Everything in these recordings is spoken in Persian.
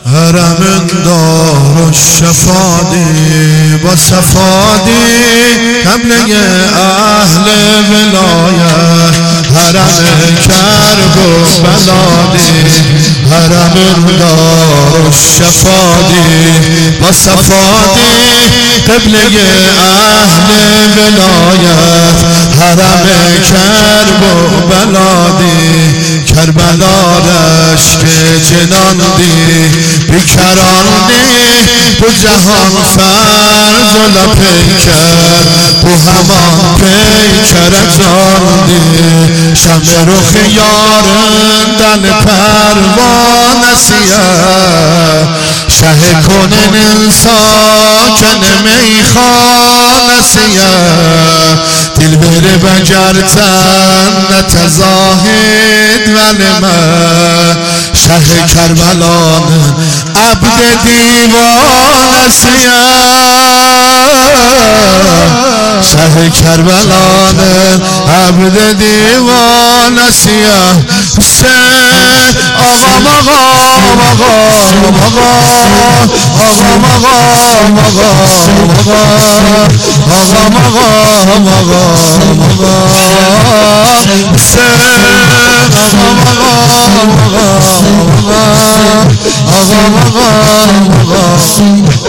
حرم دار الشفادی با صفادی قبله اهل ولایت حرم کرب و بلادی حرم دار الشفادی با صفادی قبله اهل ولایت حرم کرب و بلادی کربلا رشک جناندی بیکراندی تو جهان فرض و لپیکر تو همان پیکر جاندی شم رخ یارندن پروانه سیه شه کنن ساکن میخانه سیه دلبر بجرتن نتزاهد ولمه شه کربلان عبد دیوان سیه شه کربلان عبد دیوان سیه حسین آقا مقام آقا مقام آقا مقام آقا مقام آقا مقام حسین آقا مقام آقا مقام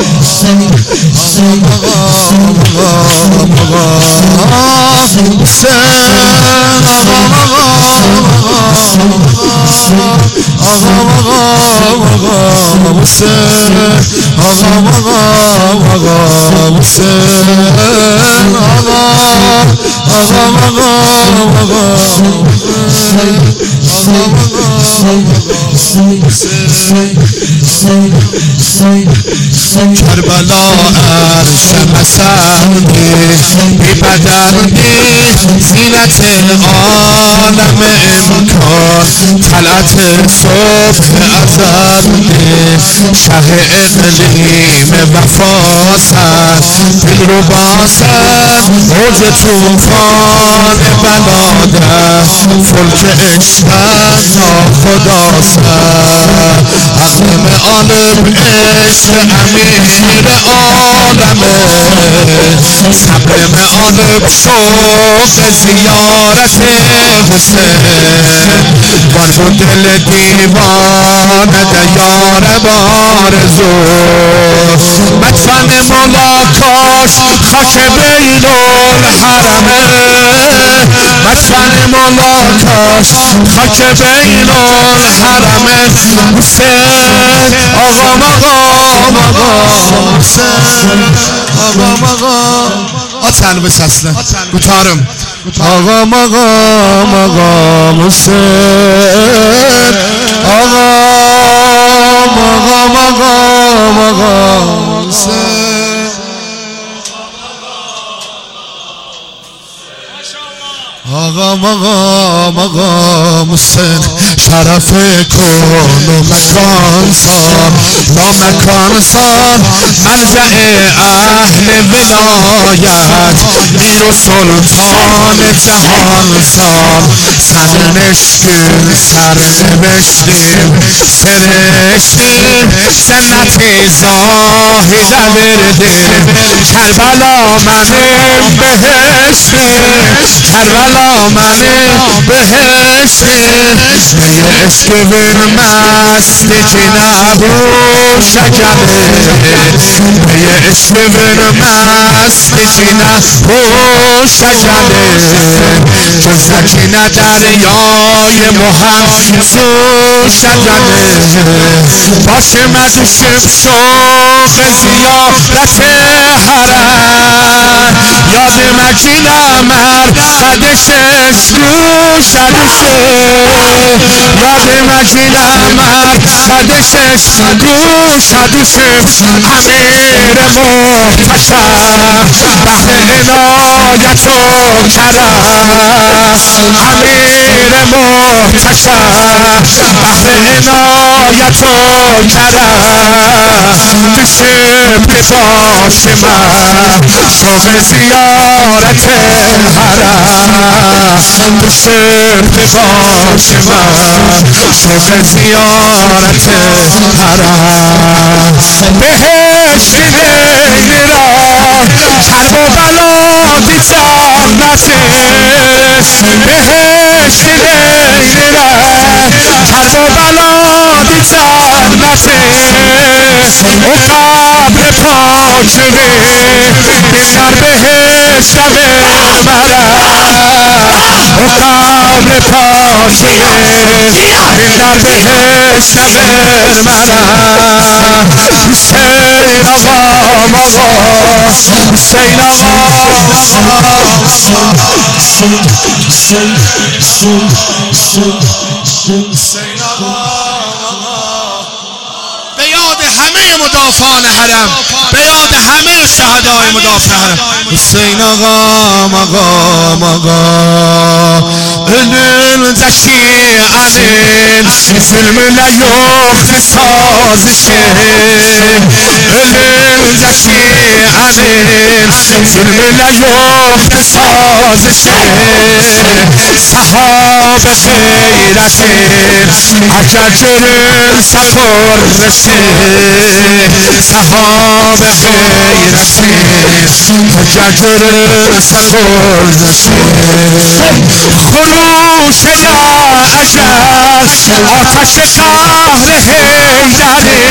کربلا عرش مسندی بی بدندی زینت عالم امکان طلعت صبح ازندی شه اقلیم وفاست دل رو باسد موج توفان بلادست فلک عشقت ناخداست عقل عالم عشق امیر عالمه صبر عالم شوق زیارت حسین بار دل دیوان دیار بارزو مدفن ملاکاش خاک بین الحرمه مدفن ملاکاش خاک بین الحرمه حسین آقا مقام آقا حسین آقا مقام آتن بس اصلا گتارم آقا مقام آقا حسین آقا مقام آقا حسین آقا مقام آقا حسین شرف کن و مکان سان نامکان سان ملجأ اهل ولایت میر و سلطان جهان سان سرنشتیم سرنوشتیم سرشتیم سنت زاهد وردیم کربلا منیم بهشتیم کربلا منیم بهشتیم می عشق ور مست که نبو شکنه می عشق ور مست که نبو شکنه جزکی ندریای مهم سو شکنه باشه مدوشم شوق زیارت حرم یاد مکین امر قدش اشکو شدوشه یاد مکین امر قدش اشکو شدوشه امیر محتشم بحر عنایت و کرم امیر محتشم بحر عنایت و کرم بشه باش من شوق زیارت حرم بشه باش من شوق زیارت حرم بهشت لیلی را کرب و بلا دی جنتش بهشت لیلی را کرب و بلا دی جنتش او قبر پاکه بینر بهشت مرا او قبر پاکه بینر بهشت مرا حسین آقا حسین آقا به یاد همه مدافعان حرم، به یاد همه شهدای مدافع حرم. حسین آقا önün zekiyenin zulmüne yoktu sazişi önün zekiyenin zulmüne yoktu sazişi sahabe gayretin acacırın sakurresi sahabe gayretin acacırın sakurresi خروش لا اجل آتش قهر حیدری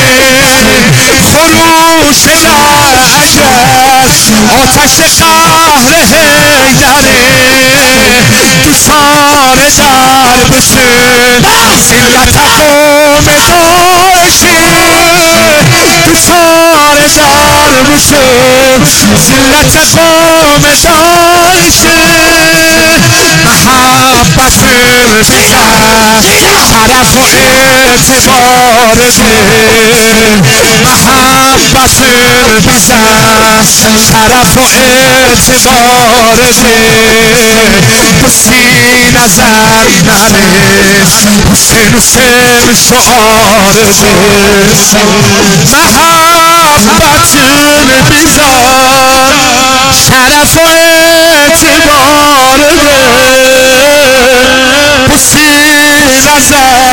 خروش لا اجل آتش قهر حیدری دچار درب شد ذلت قوم داعشی دچار درب شد ذلت قوم داعشی محبت بیزن شرف و اعتبار محبت بیزن شرف و اعتبار بسی نظر نرس حسین حسین شعار محبت بیزن شرف و اعتبار بسی نظر